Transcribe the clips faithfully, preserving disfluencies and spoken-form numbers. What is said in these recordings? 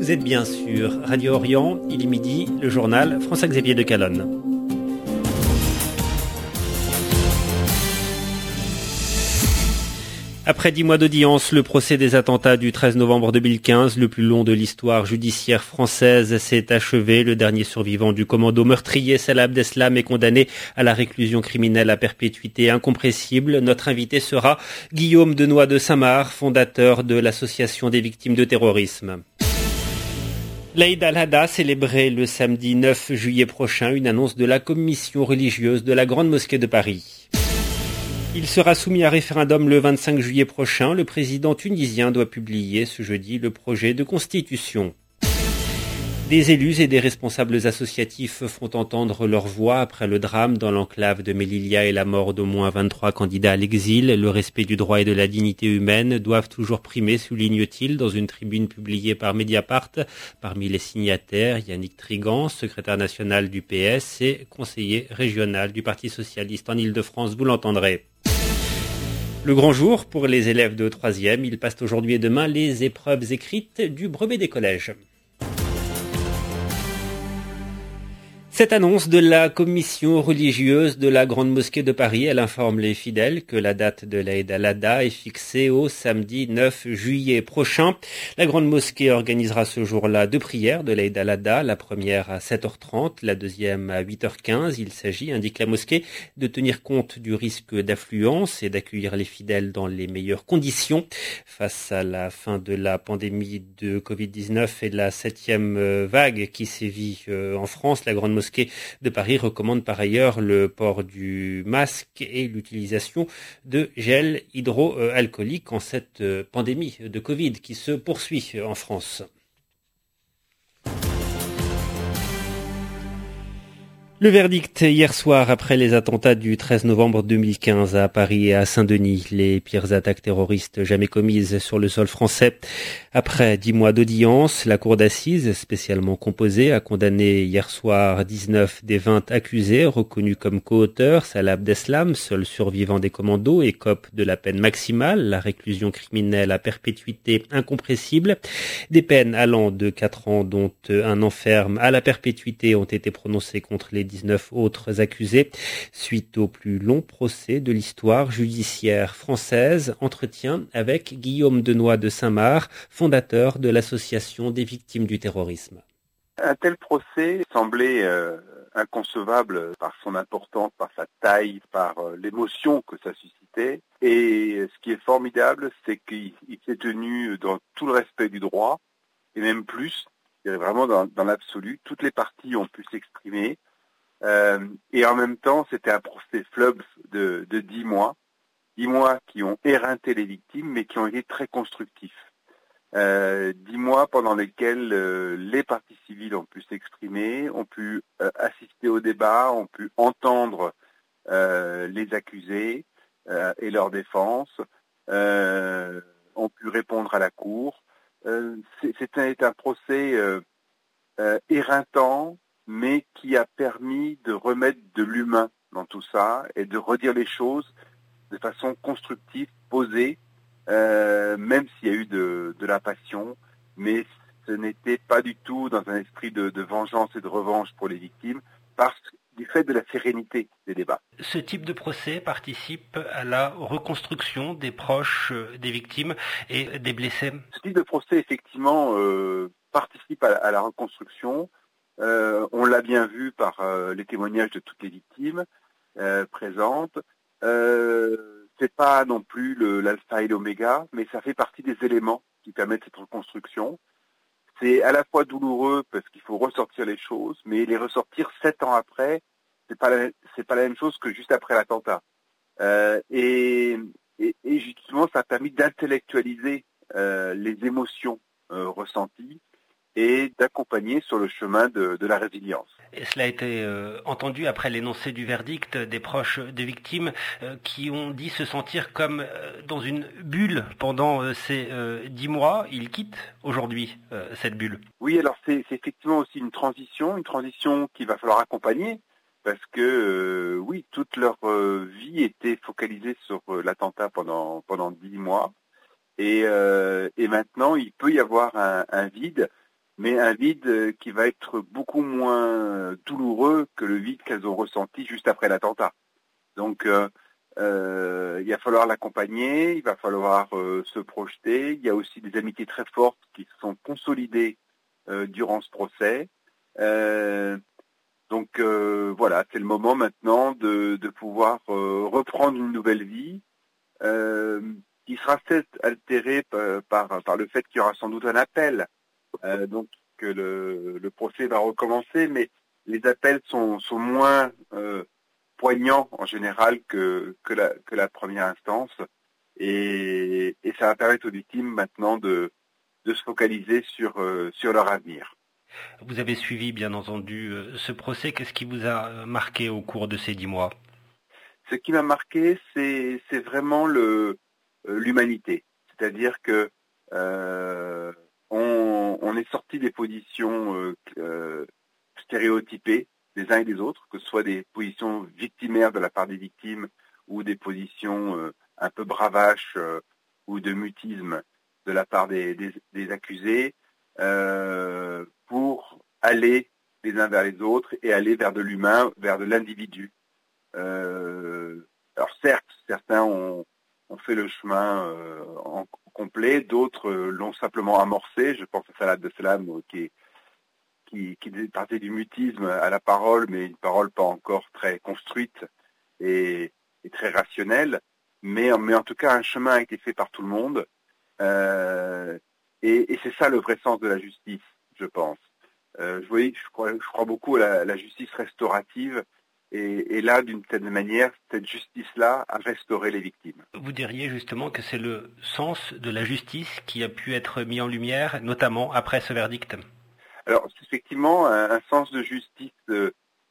Vous êtes bien sûr Radio Orient, il est midi, le journal François-Xavier de Calonne. Après dix mois d'audience, le procès des attentats du treize novembre deux mille quinze, le plus long de l'histoire judiciaire française, s'est achevé. Le dernier survivant du commando meurtrier, Salah Abdeslam, est condamné à la réclusion criminelle à perpétuité incompressible. Notre invité sera Guillaume Denoy de Saint-Marc, fondateur de l'Association des victimes de terrorisme. L'Aïd al-Adha, célébré le samedi neuf juillet prochain, une annonce de la commission religieuse de la Grande Mosquée de Paris. Il sera soumis à référendum le vingt-cinq juillet prochain. Le président tunisien doit publier ce jeudi le projet de constitution. Des élus et des responsables associatifs font entendre leur voix après le drame dans l'enclave de Melilla et la mort d'au moins vingt-trois candidats à l'exil. Le respect du droit et de la dignité humaine doivent toujours primer, souligne-t-il dans une tribune publiée par Mediapart. Parmi les signataires, Yannick Trigan, secrétaire national du P S et conseiller régional du Parti socialiste en Île-de-France. Vous l'entendrez. Le grand jour pour les élèves de troisième. Ils passent aujourd'hui et demain les épreuves écrites du brevet des collèges. Cette annonce de la commission religieuse de la Grande Mosquée de Paris, elle informe les fidèles que la date de l'Aïd al-Adha est fixée au samedi neuf juillet prochain. La Grande Mosquée organisera ce jour-là deux prières de l'Aïd al-Adha, la première à sept heures trente, la deuxième à huit heures quinze. Il s'agit, indique la mosquée, de tenir compte du risque d'affluence et d'accueillir les fidèles dans les meilleures conditions. Face à la fin de la pandémie de covid dix-neuf et de la septième vague qui sévit en France, la Grande Mosquée de Paris recommande par ailleurs le port du masque et l'utilisation de gel hydroalcoolique en cette pandémie de Covid qui se poursuit en France. Le verdict hier soir après les attentats du treize novembre deux mille quinze à Paris et à Saint-Denis, les pires attaques terroristes jamais commises sur le sol français. Après dix mois d'audience, la cour d'assises, spécialement composée, a condamné hier soir dix-neuf des vingt accusés reconnus comme co-auteurs. Salah Abdeslam, seul survivant des commandos, écope de la peine maximale, la réclusion criminelle à perpétuité incompressible. Des peines allant de quatre ans, dont un an ferme, à la perpétuité ont été prononcées contre les dix-neuf autres accusés. Suite au plus long procès de l'histoire judiciaire française, entretien avec Guillaume Denoy de Saint-Marc, fondateur de l'Association des victimes du terrorisme. Un tel procès semblait euh, inconcevable par son importance, par sa taille, par euh, l'émotion que ça suscitait. Et ce qui est formidable, c'est qu'il s'est tenu dans tout le respect du droit, et même plus, vraiment dans, dans l'absolu. Toutes les parties ont pu s'exprimer. Euh, et en même temps, c'était un procès fleuve de, de dix mois, dix mois qui ont éreinté les victimes, mais qui ont été très constructifs. Euh, dix mois pendant lesquels euh, les parties civiles ont pu s'exprimer, ont pu euh, assister au débat, ont pu entendre euh, les accusés euh, et leur défense, euh, ont pu répondre à la cour. Euh, c'était un procès euh, euh, éreintant, mais qui a permis de remettre de l'humain dans tout ça et de redire les choses de façon constructive, posée, euh, même s'il y a eu de, de la passion, mais ce n'était pas du tout dans un esprit de, de vengeance et de revanche pour les victimes, parce du fait de la sérénité des débats. Ce type de procès participe à la reconstruction des proches des victimes et des blessés. Ce type de procès, effectivement, euh, participe à, à la reconstruction. Euh, on l'a bien vu par euh, les témoignages de toutes les victimes euh, présentes. Euh, c'est pas non plus le, l'alpha et l'oméga, mais ça fait partie des éléments qui permettent cette reconstruction. C'est à la fois douloureux parce qu'il faut ressortir les choses, mais les ressortir sept ans après, c'est pas la, c'est pas la même chose que juste après l'attentat. Euh, et, et, et justement, ça a permis d'intellectualiser euh, les émotions euh, ressenties et d'accompagner sur le chemin de, de la résilience. Et cela a été euh, entendu après l'énoncé du verdict des proches des victimes euh, qui ont dit se sentir comme euh, dans une bulle pendant euh, ces euh, dix mois. Ils quittent aujourd'hui euh, cette bulle. Oui, alors c'est, c'est effectivement aussi une transition, une transition qu'il va falloir accompagner parce que euh, oui, toute leur euh, vie était focalisée sur euh, l'attentat pendant pendant dix mois et, euh, et maintenant il peut y avoir un, un vide. mais un vide qui va être beaucoup moins douloureux que le vide qu'elles ont ressenti juste après l'attentat. Donc, euh, euh, il va falloir l'accompagner, il va falloir euh, se projeter. Il y a aussi des amitiés très fortes qui se sont consolidées euh, durant ce procès. Euh, donc euh, voilà, c'est le moment maintenant de, de pouvoir euh, reprendre une nouvelle vie, euh, qui sera peut-être altérée par, par, par le fait qu'il y aura sans doute un appel. Euh, donc que le, le procès va recommencer, mais les appels sont, sont moins euh, poignants en général que, que, la, que la première instance, et, et ça va permettre aux victimes maintenant de, de se focaliser sur, euh, sur leur avenir. Vous avez suivi bien entendu ce procès, qu'est-ce qui vous a marqué au cours de ces dix mois? Ce qui m'a marqué, c'est, c'est vraiment le, l'humanité, c'est-à-dire que euh, on, on est sorti des positions euh, euh, stéréotypées des uns et des autres, que ce soit des positions victimaires de la part des victimes ou des positions euh, un peu bravaches euh, ou de mutisme de la part des, des, des accusés, euh, pour aller les uns vers les autres et aller vers de l'humain, vers de l'individu. Euh, alors certes, certains ont, ont fait le chemin euh, en complet, d'autres euh, l'ont simplement amorcé. Je pense à Salah Abdeslam euh, qui, est, qui, qui partait du mutisme à la parole, mais une parole pas encore très construite et, et très rationnelle. Mais, mais en tout cas, un chemin a été fait par tout le monde. Euh, et, et c'est ça le vrai sens de la justice, je pense. Euh, je, voyais, je, crois, je crois beaucoup à la, la justice restaurative. Et, et là, d'une certaine manière, cette justice-là a restauré les victimes. Vous diriez justement que c'est le sens de la justice qui a pu être mis en lumière, notamment après ce verdict? Alors, c'est effectivement un, un sens de justice euh,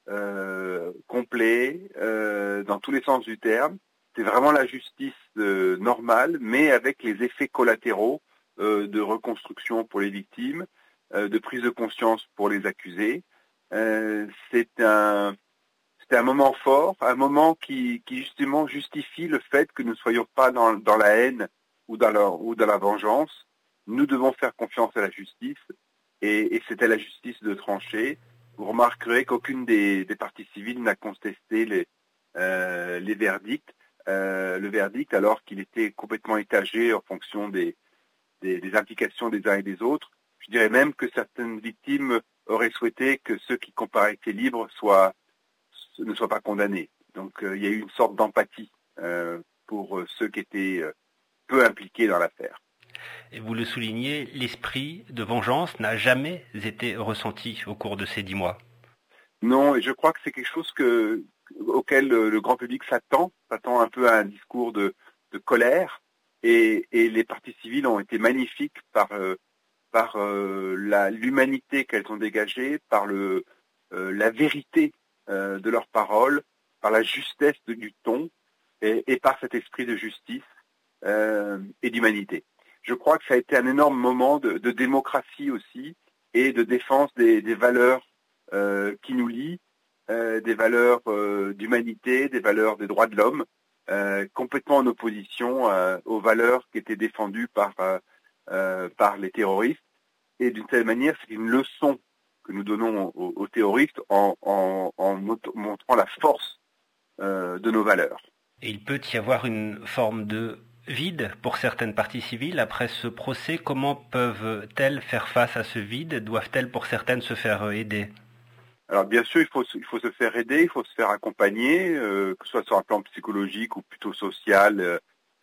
euh, complet, euh, dans tous les sens du terme. C'est vraiment la justice euh, normale, mais avec les effets collatéraux euh, de reconstruction pour les victimes, euh, de prise de conscience pour les accusés. Euh, c'est un... C'est un moment fort, un moment qui, qui justement justifie le fait que nous ne soyons pas dans, dans la haine ou dans, la, ou dans la vengeance. Nous devons faire confiance à la justice, et, et c'est à la justice de trancher. Vous remarquerez qu'aucune des, des parties civiles n'a contesté les, euh, les verdicts, euh, le verdict, alors qu'il était complètement étagé en fonction des, des, des implications des uns et des autres. Je dirais même que certaines victimes auraient souhaité que ceux qui comparaissaient libres soient ne soient pas condamnés. Donc euh, il y a eu une sorte d'empathie euh, pour euh, ceux qui étaient euh, peu impliqués dans l'affaire. Et vous le soulignez, l'esprit de vengeance n'a jamais été ressenti au cours de ces dix mois. Non, et je crois que c'est quelque chose que, auquel le, le grand public s'attend, s'attend un peu à un discours de, de colère, et, et les parties civiles ont été magnifiques par, euh, par euh, la, l'humanité qu'elles ont dégagée, par le, euh, la vérité Euh, de leurs paroles, par la justesse de, du ton, et, et par cet esprit de justice euh, et d'humanité. Je crois que ça a été un énorme moment de, de démocratie aussi, et de défense des, des valeurs euh, qui nous lient, euh, des valeurs euh, d'humanité, des valeurs des droits de l'homme, euh, complètement en opposition euh, aux valeurs qui étaient défendues par, euh, euh, par les terroristes. Et d'une telle manière, c'est une leçon que nous donnons aux, aux terroristes en, en, en montrant la force euh, de nos valeurs. Et il peut y avoir une forme de vide pour certaines parties civiles après ce procès. Comment peuvent-elles faire face à ce vide? Doivent-elles pour certaines se faire aider? Alors bien sûr, il faut, il faut se faire aider, il faut se faire accompagner, euh, que ce soit sur un plan psychologique ou plutôt social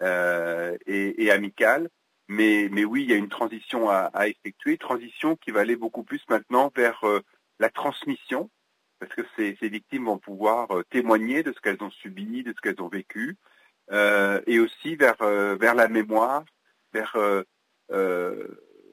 euh, et, et amical. Mais, mais oui, il y a une transition à, à effectuer, transition qui va aller beaucoup plus maintenant vers euh, la transmission, parce que ces, ces victimes vont pouvoir euh, témoigner de ce qu'elles ont subi, de ce qu'elles ont vécu, euh, et aussi vers, euh, vers la mémoire, vers, euh, euh,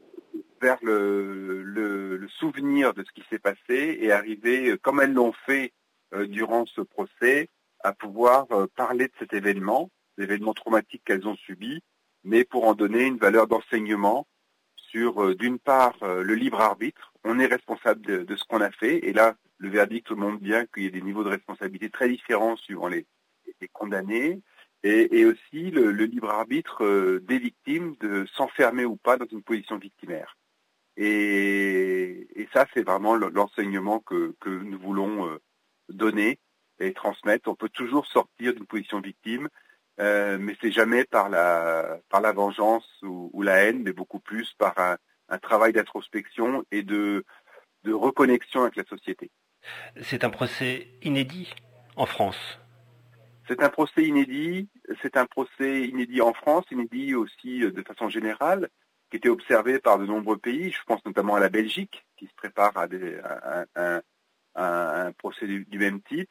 vers le, le, le souvenir de ce qui s'est passé, et arriver, comme elles l'ont fait euh, durant ce procès, à pouvoir euh, parler de cet événement, l'événement traumatique qu'elles ont subi, mais pour en donner une valeur d'enseignement sur, euh, d'une part, euh, le libre arbitre. On est responsable de, de ce qu'on a fait, et là, le verdict montre bien qu'il y a des niveaux de responsabilité très différents suivant les, les condamnés, et, et aussi le, le libre arbitre euh, des victimes de s'enfermer ou pas dans une position victimaire. Et, et ça, c'est vraiment l'enseignement que, que nous voulons donner et transmettre. On peut toujours sortir d'une position victime, euh, mais c'est jamais par la, par la vengeance ou, ou la haine, mais beaucoup plus par un, un travail d'introspection et de, de reconnexion avec la société. C'est un procès inédit en France. C'est un procès inédit, c'est un procès inédit en France, inédit aussi de façon générale, qui était observé par de nombreux pays. Je pense notamment à la Belgique, qui se prépare à, des, à, à, à un procès du, du même type.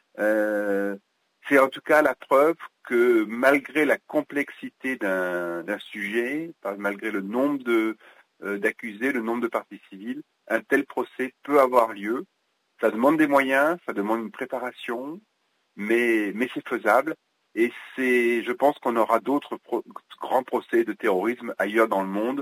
Euh, c'est en tout cas la preuve que malgré la complexité d'un, d'un sujet, malgré le nombre de, euh, d'accusés, le nombre de parties civiles, un tel procès peut avoir lieu. Ça demande des moyens, ça demande une préparation, mais, mais c'est faisable. Et c'est, je pense qu'on aura d'autres pro- grands procès de terrorisme ailleurs dans le monde,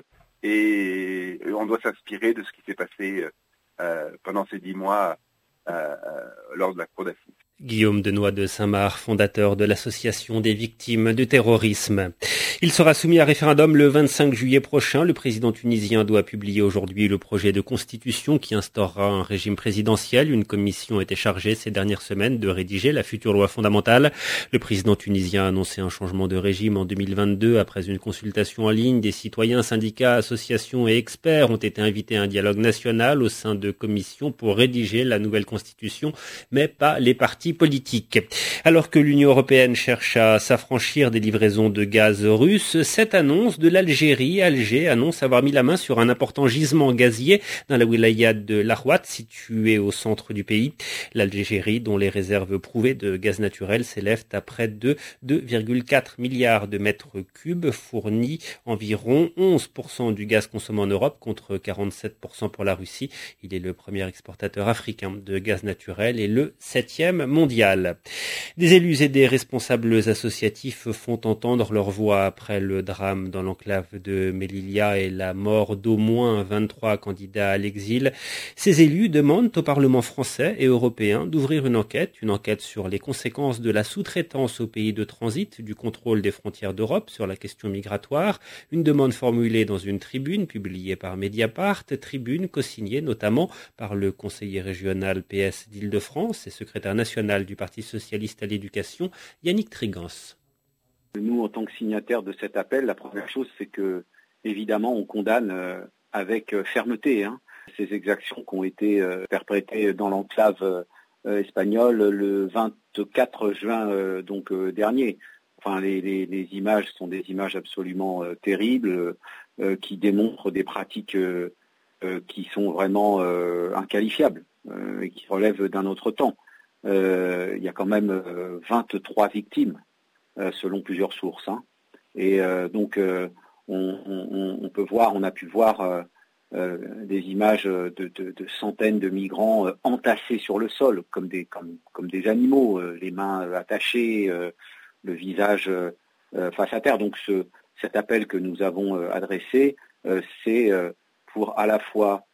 et on doit s'inspirer de ce qui s'est passé euh, pendant ces dix mois euh, lors de la cour d'assises. Guillaume Denoy de Saint-Marc, fondateur de l'association des victimes du terrorisme. Il sera soumis à référendum le vingt-cinq juillet prochain. Le président tunisien doit publier aujourd'hui le projet de constitution qui instaurera un régime présidentiel. Une commission était chargée ces dernières semaines de rédiger la future loi fondamentale. Le président tunisien a annoncé un changement de régime en deux mille vingt-deux après une consultation en ligne. Des citoyens, syndicats, associations et experts ont été invités à un dialogue national au sein de commissions pour rédiger la nouvelle constitution, mais pas les partis politique. Alors que l'Union européenne cherche à s'affranchir des livraisons de gaz russe, cette annonce de l'Algérie, Alger annonce avoir mis la main sur un important gisement gazier dans la wilaya de l'Ahouat, situé au centre du pays. L'Algérie, dont les réserves prouvées de gaz naturel s'élèvent à près de deux virgule quatre milliards de mètres cubes, fournit environ onze pour cent du gaz consommé en Europe contre quarante-sept pour cent pour la Russie. Il est le premier exportateur africain de gaz naturel et le septième mondial. Des élus et des responsables associatifs font entendre leur voix après le drame dans l'enclave de Melilla et la mort d'au moins vingt-trois candidats à l'exil. Ces élus demandent au Parlement français et européen d'ouvrir une enquête, une enquête sur les conséquences de la sous-traitance aux pays de transit du contrôle des frontières d'Europe sur la question migratoire, une demande formulée dans une tribune publiée par Mediapart, tribune co-signée notamment par le conseiller régional P S d'Île-de-France et secrétaire national du Parti socialiste à l'éducation, Yannick Trigance. Nous, en tant que signataires de cet appel, la première chose, c'est que, évidemment, on condamne euh, avec euh, fermeté hein, ces exactions qui ont été euh, perpétrées dans l'enclave euh, espagnole le vingt-quatre juin euh, donc euh, dernier. Enfin, les, les, les images sont des images absolument euh, terribles euh, qui démontrent des pratiques euh, euh, qui sont vraiment euh, inqualifiables euh, et qui relèvent d'un autre temps. Euh, il y a quand même euh, vingt-trois victimes euh, selon plusieurs sources. Hein. Et euh, donc euh, on, on, on peut voir, on a pu voir euh, euh, des images de, de, de centaines de migrants euh, entassés sur le sol comme des, comme, comme des animaux, euh, les mains attachées, euh, le visage euh, face à terre. Donc ce, cet appel que nous avons euh, adressé, euh, c'est euh, pour à la fois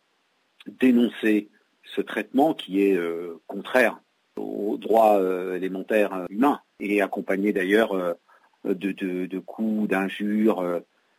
dénoncer ce traitement qui est euh, contraire aux droits euh, élémentaires euh, humains et accompagné d'ailleurs euh, de, de, de coups, d'injures euh,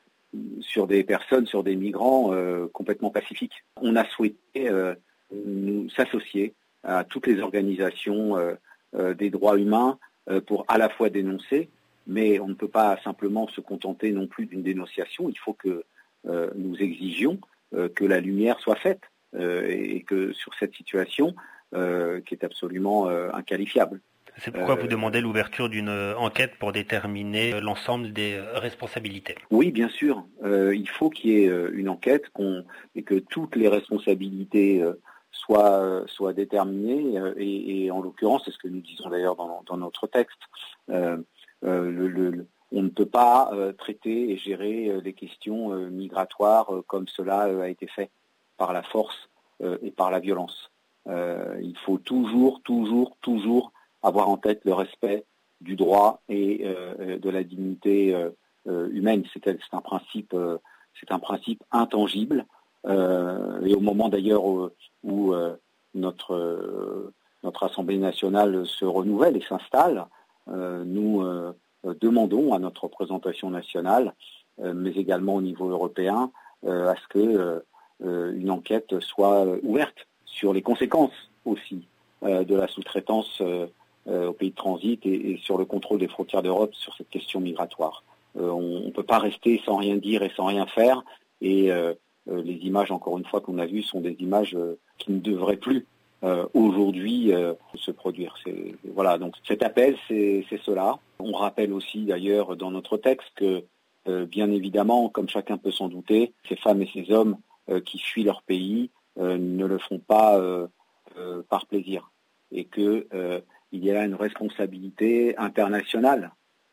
sur des personnes, sur des migrants euh, complètement pacifiques. On a souhaité euh, nous s'associer à toutes les organisations euh, euh, des droits humains euh, pour à la fois dénoncer, mais on ne peut pas simplement se contenter non plus d'une dénonciation. Il faut que euh, nous exigions euh, que la lumière soit faite euh, et que sur cette situation Euh, qui est absolument euh, inqualifiable. C'est pourquoi euh, vous demandez l'ouverture d'une enquête pour déterminer l'ensemble des responsabilités. Oui, bien sûr. Euh, il faut qu'il y ait une enquête qu'on, et que toutes les responsabilités euh, soient, euh, soient déterminées. Euh, et, et en l'occurrence, c'est ce que nous disons d'ailleurs dans, dans notre texte, euh, euh, le, le, on ne peut pas euh, traiter et gérer euh, des questions euh, migratoires euh, comme cela euh, a été fait par la force euh, et par la violence. Euh, il faut toujours, toujours, toujours avoir en tête le respect du droit et euh, de la dignité euh, humaine. C'est, c'est un principe, euh, c'est un principe intangible. Euh, et au moment d'ailleurs où, où euh, notre euh, notre Assemblée nationale se renouvelle et s'installe, euh, nous euh, demandons à notre représentation nationale, euh, mais également au niveau européen, euh, à ce que euh, euh, une enquête soit euh, ouverte sur les conséquences aussi euh, de la sous-traitance euh, euh, aux pays de transit et, et sur le contrôle des frontières d'Europe sur cette question migratoire. Euh, on ne peut pas rester sans rien dire et sans rien faire. Et euh, euh, les images, encore une fois, qu'on a vues sont des images euh, qui ne devraient plus euh, aujourd'hui euh, se produire. C'est, voilà, donc cet appel, c'est, c'est cela. On rappelle aussi d'ailleurs dans notre texte que, euh, bien évidemment, comme chacun peut s'en douter, ces femmes et ces hommes euh, qui fuient leur pays euh, ne le font pas euh, euh, par plaisir. Et que euh, il y a là une responsabilité internationale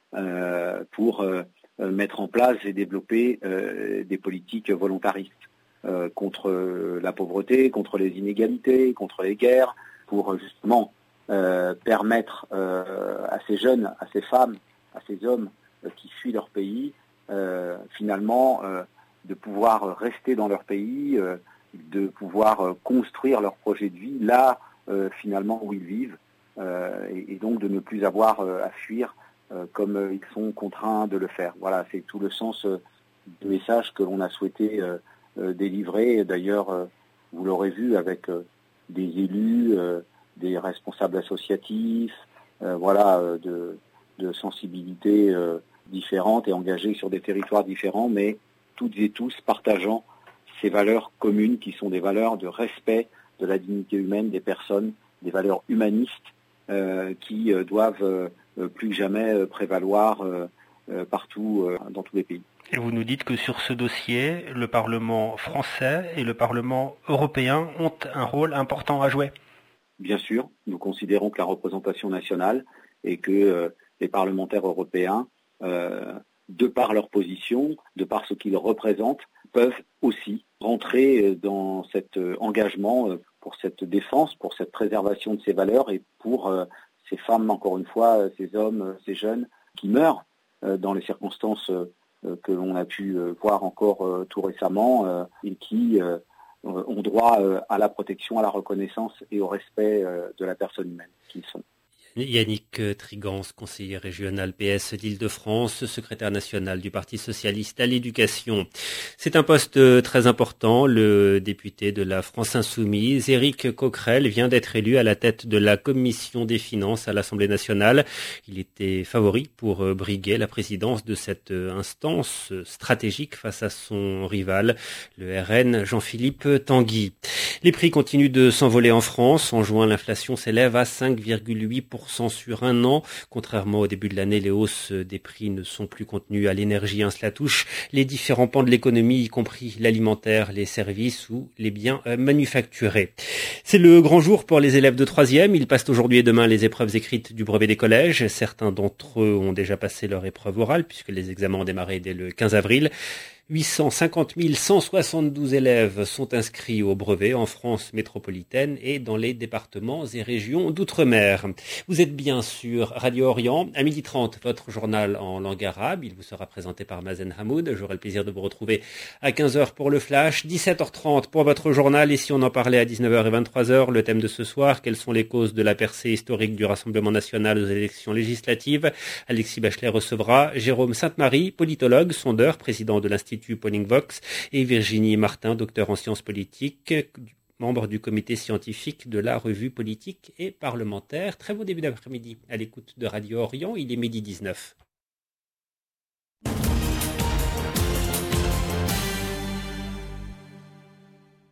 euh, pour euh, mettre en place et développer euh, des politiques volontaristes euh, contre la pauvreté, contre les inégalités, contre les guerres, pour justement euh, permettre euh, à ces jeunes, à ces femmes, à ces hommes euh, qui fuient leur pays, euh, finalement euh, de pouvoir rester dans leur pays, euh, de pouvoir euh, construire leur projet de vie là, euh, finalement, où ils vivent, euh, et, et donc de ne plus avoir euh, à fuir euh, comme euh, ils sont contraints de le faire. Voilà, c'est tout le sens euh, du message que l'on a souhaité euh, euh, délivrer. D'ailleurs, euh, vous l'aurez vu avec euh, des élus, euh, des responsables associatifs, euh, voilà, euh, de, de sensibilités euh, différentes et engagés sur des territoires différents, mais toutes et tous partageant ces valeurs communes qui sont des valeurs de respect de la dignité humaine des personnes, des valeurs humanistes euh, qui euh, doivent euh, plus que jamais euh, prévaloir euh, euh, partout euh, dans tous les pays. Et vous nous dites que sur ce dossier, le Parlement français et le Parlement européen ont un rôle important à jouer. Bien sûr, nous considérons que la représentation nationale et que euh, les parlementaires européens, euh, de par leur position, de par ce qu'ils représentent, peuvent aussi rentrer dans cet engagement pour cette défense, pour cette préservation de ces valeurs et pour euh, ces femmes, encore une fois, ces hommes, ces jeunes qui meurent euh, dans les circonstances euh, que l'on a pu euh, voir encore euh, tout récemment euh, et qui euh, ont droit euh, à la protection, à la reconnaissance et au respect euh, de la personne humaine qu'ils sont. Yannick Trigance, conseiller régional P S d'Île-de-France, secrétaire national du Parti socialiste à l'éducation. C'est un poste très important. Le député de la France insoumise, Éric Coquerel, vient d'être élu à la tête de la commission des finances à l'Assemblée nationale. Il était favori pour briguer la présidence de cette instance stratégique face à son rival, le R N Jean-Philippe Tanguy. Les prix continuent de s'envoler en France. En juin, l'inflation s'élève à cinq virgule huit pour cent sur un an. Contrairement au début de l'année, les hausses des prix ne sont plus contenues à l'énergie. Hein, cela touche les différents pans de l'économie, y compris l'alimentaire, les services ou les biens manufacturés. C'est le grand jour pour les élèves de troisième. Ils passent aujourd'hui et demain les épreuves écrites du brevet des collèges. Certains d'entre eux ont déjà passé leur épreuve orale puisque les examens ont démarré dès le quinze avril. huit cent cinquante mille cent soixante-douze élèves sont inscrits au brevet en France métropolitaine et dans les départements et régions d'outre-mer. Vous êtes bien sur Radio Orient. À midi trente, votre journal en langue arabe. Il vous sera présenté par Mazen Hamoud. J'aurai le plaisir de vous retrouver à quinze heures pour le flash, dix-sept heures trente pour votre journal. Et si on en parlait à dix-neuf heures et vingt-trois heures, le thème de ce soir, quelles sont les causes de la percée historique du Rassemblement national aux élections législatives? Alexis Bachelet recevra Jérôme Sainte-Marie, politologue, sondeur, président de l'Institut Polingvox, et Virginie Martin, docteur en sciences politiques, membre du comité scientifique de la revue politique et parlementaire. Très bon début d'après-midi à l'écoute de Radio Orient, il est midi dix-neuf.